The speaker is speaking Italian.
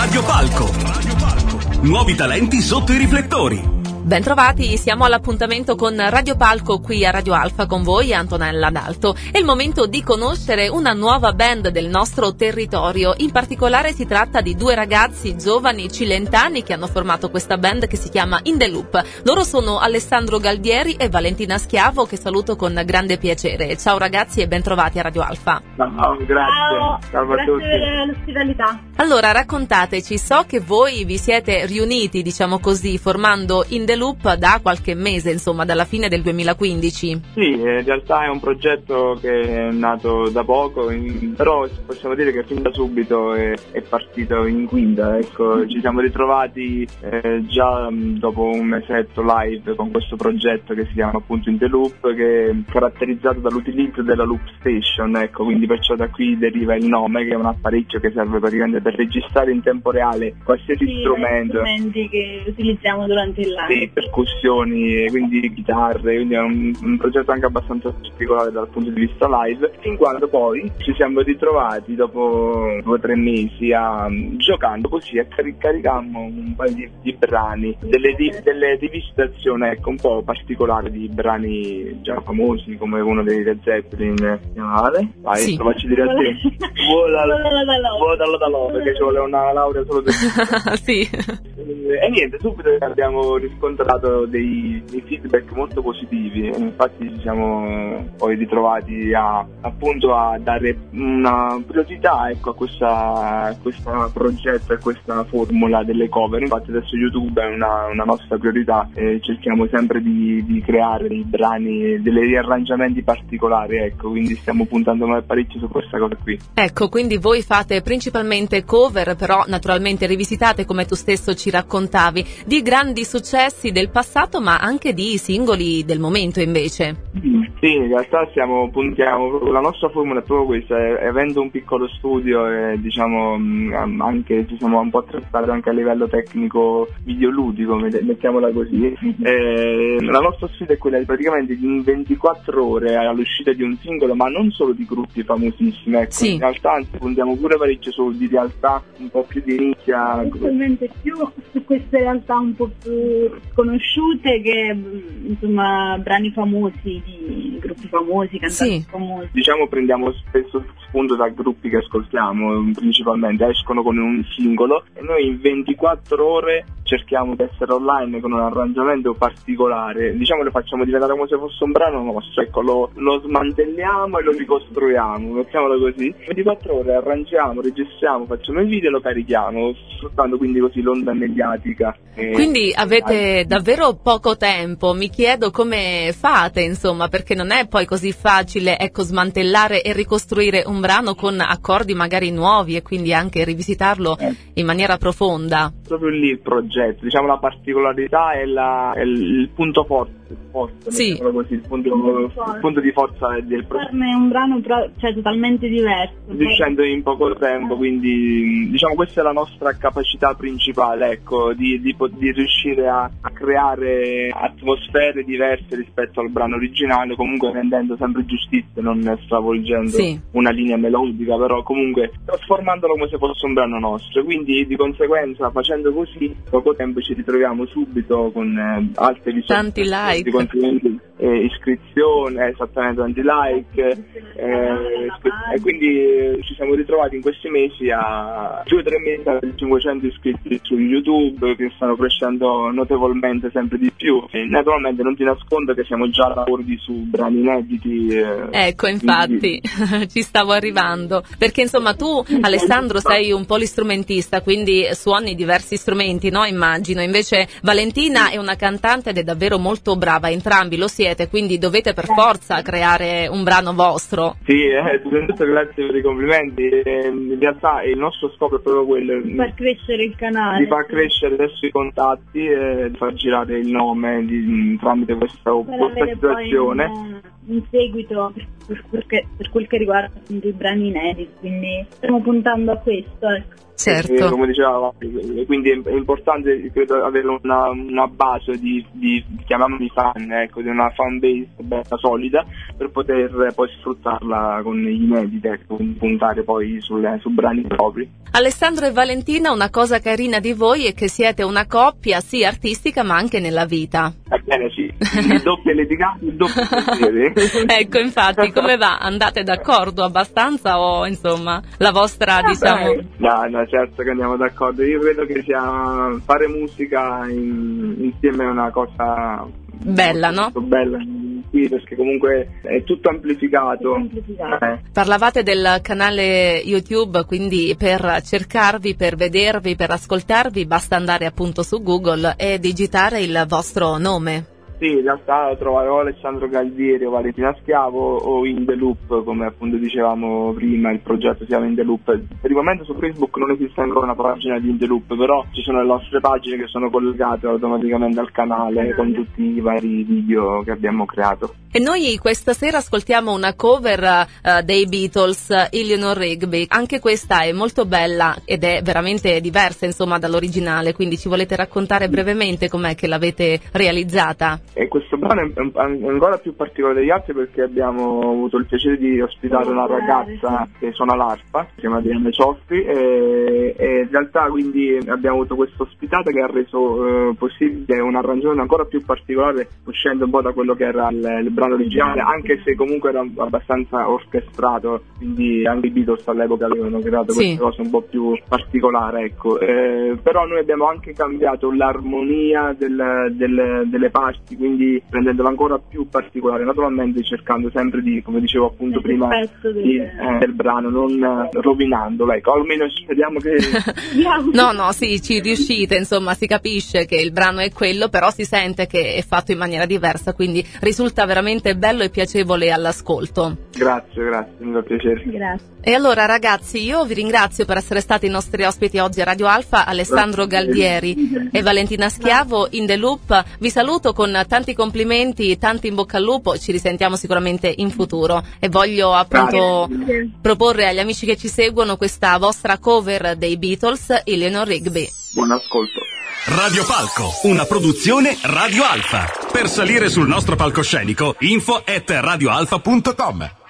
Radio Palco. Nuovi talenti sotto i riflettori. Bentrovati, siamo all'appuntamento con Radio Palco qui a Radio Alfa, con voi Antonella D'Alto. È il momento di conoscere una nuova band del nostro territorio. In particolare si tratta di due ragazzi giovani cilentani che hanno formato questa band che si chiama In The Loop. Loro sono Alessandro Galdieri e Valentina Schiavo, che saluto con grande piacere. Ciao ragazzi e bentrovati a Radio Alfa. Ciao, grazie. Ciao a tutti. Grazie per l'ospitalità. Allora, raccontateci, so che voi vi siete riuniti, diciamo così, formando In The Loop da qualche mese, insomma, dalla fine del 2015. Sì, in realtà è un progetto che è nato da poco, però possiamo dire che fin da subito è partito in quinta. Ecco, ci siamo ritrovati già dopo un mesetto live con questo progetto che si chiama appunto In The Loop, che è caratterizzato dall'utilizzo della Loop Station, ecco, quindi perciò da qui deriva il nome, che è un apparecchio che serve praticamente per registrare in tempo reale qualsiasi strumento. Strumenti che utilizziamo durante il live. Sì, percussioni, quindi chitarre, quindi è un progetto anche abbastanza particolare dal punto di vista live, fin quando poi ci siamo ritrovati dopo 2 o 3 mesi giocando così e caricammo un paio di brani, delle rivisitazioni, ecco, un po' particolari di brani già famosi, come uno dei Led Zeppelin. Vai, sì. Lo faccio dire a te. Vuotalo da love, perché ci vuole una laurea solo per Sì. E niente, subito abbiamo riscontrato dei feedback molto positivi, infatti ci siamo poi ritrovati appunto a dare una priorità, ecco, a questo progetto e questa formula delle cover. Infatti adesso YouTube è una nostra priorità e cerchiamo sempre di creare dei brani, dei riarrangiamenti particolari, ecco, quindi stiamo puntando parecchio su questa cosa qui. Ecco, quindi voi fate principalmente cover, però naturalmente rivisitate, come tu stesso ci raccontavi, di grandi successi del passato, ma anche di singoli del momento invece. Sì, in realtà puntiamo, la nostra formula è proprio questa, avendo un piccolo studio e diciamo anche ci siamo un po' attrezzati anche a livello tecnico videoludico, mettiamola così. La nostra sfida è quella di praticamente in 24 ore all'uscita di un singolo, ma non solo di gruppi famosissimi, ecco. Sì. In realtà anzi puntiamo pure parecchio di realtà un po' più di nicchia, Principalmente più su queste realtà un po' più sconosciute che insomma brani famosi di gruppi famosi, cantanti famosi. Diciamo prendiamo spesso spunto da gruppi che ascoltiamo, principalmente escono con un singolo e noi in 24 ore cerchiamo di essere online con un arrangiamento particolare, diciamo lo facciamo diventare come se fosse un brano nostro, ecco, lo smantelliamo e lo ricostruiamo, mettiamolo così. 24 ore arrangiamo, registriamo, facciamo il video e lo carichiamo, sfruttando quindi così l'onda mediatica. Quindi avete davvero poco tempo, mi chiedo come fate, insomma, perché non è poi così facile, ecco, smantellare e ricostruire un brano con accordi magari nuovi e quindi anche rivisitarlo in maniera profonda. Proprio lì il progetto, diciamo la particolarità è il punto forte, sì. Così, il punto di forza del progetto. Farne un brano totalmente diverso. Riuscendo in poco tempo, quindi diciamo questa è la nostra capacità principale, ecco, di riuscire a creare atmosfere diverse rispetto al brano originale, comunque rendendo sempre giustizia, non stravolgendo una linea melodica, però comunque trasformandolo come se fosse un brano nostro, quindi di conseguenza facendo così poco tempo ci ritroviamo subito con alte visualizzazioni, tanti like, iscrizioni, esattamente, tanti like, e quindi ci siamo ritrovati in questi mesi a 2 o 3 mesi a 500 iscritti su YouTube, che stanno crescendo notevolmente sempre di più, e naturalmente non ti nascondo che siamo già lavorati su brani inediti. Ecco, infatti ci stavo arrivando, perché insomma tu, Alessandro, sei un polistrumentista, quindi suoni diversi strumenti, no? Immagino. Invece Valentina è una cantante ed è davvero molto brava, entrambi lo siete, quindi dovete per forza creare un brano vostro. Sì, grazie per i complimenti. In realtà il nostro scopo è proprio quello di far crescere il canale, di far crescere adesso i contatti e di far girare il nome tramite questa situazione. In seguito per quel che riguarda appunto i brani inediti, quindi stiamo puntando a questo, ecco. Certo. Come diceva, quindi è importante, credo, avere una base di chiamiamoli fan, ecco, di una fan base bella solida, per poter poi sfruttarla con gli inediti, ecco, puntare poi su brani propri. Alessandro e Valentina, una cosa carina di voi è che siete una coppia sì artistica ma anche nella vita. Ebbene sì, il doppio litigati, il doppio piacere. Ecco, infatti, come va? Andate d'accordo abbastanza o insomma la vostra, diciamo... No, certo che andiamo d'accordo. Io credo che fare musica insieme è una cosa bella, no? Molto bella, sì, perché comunque è tutto amplificato. Parlavate del canale YouTube, quindi per cercarvi, per vedervi, per ascoltarvi basta andare appunto su Google e digitare il vostro nome. Sì, in realtà troverò Alessandro Galdieri o Valentina Schiavo o In The Loop, come appunto dicevamo prima, il progetto si chiama In The Loop. Per il momento su Facebook non esiste ancora una pagina di In The Loop, però ci sono le nostre pagine che sono collegate automaticamente al canale con tutti i vari video che abbiamo creato. E noi questa sera ascoltiamo una cover dei Beatles, Eleanor Rigby. Anche questa è molto bella ed è veramente diversa insomma dall'originale, quindi ci volete raccontare brevemente com'è che l'avete realizzata? E questo brano è ancora più particolare degli altri perché abbiamo avuto il piacere di ospitare una ragazza che suona l'arpa, si chiama Diana Cioffi, e in realtà quindi abbiamo avuto questa ospitata che ha reso possibile un arrangiamento ancora più particolare, uscendo un po' da quello che era il brano originale, anche se comunque era abbastanza orchestrato, quindi anche i Beatles all'epoca avevano creato questa cosa un po' più particolare, ecco. Però noi abbiamo anche cambiato l'armonia delle parti, quindi rendendola ancora più particolare, naturalmente cercando sempre di, come dicevo appunto prima, del brano, non rovinandolo, ecco, almeno speriamo che... No, sì, ci riuscite, insomma, si capisce che il brano è quello, però si sente che è fatto in maniera diversa, quindi risulta veramente bello e piacevole all'ascolto. Grazie, mi fa piacere. Grazie. E allora ragazzi, io vi ringrazio per essere stati i nostri ospiti oggi a Radio Alfa, Alessandro Galdieri e Valentina Schiavo, In The Loop. Vi saluto con tanti complimenti, tanti in bocca al lupo, ci risentiamo sicuramente in futuro e voglio appunto proporre agli amici che ci seguono questa vostra cover dei Beatles, Eleanor Rigby. Buon ascolto. Radio Palco, una produzione Radio Alfa. Per salire sul nostro palcoscenico, info@radioalfa.com.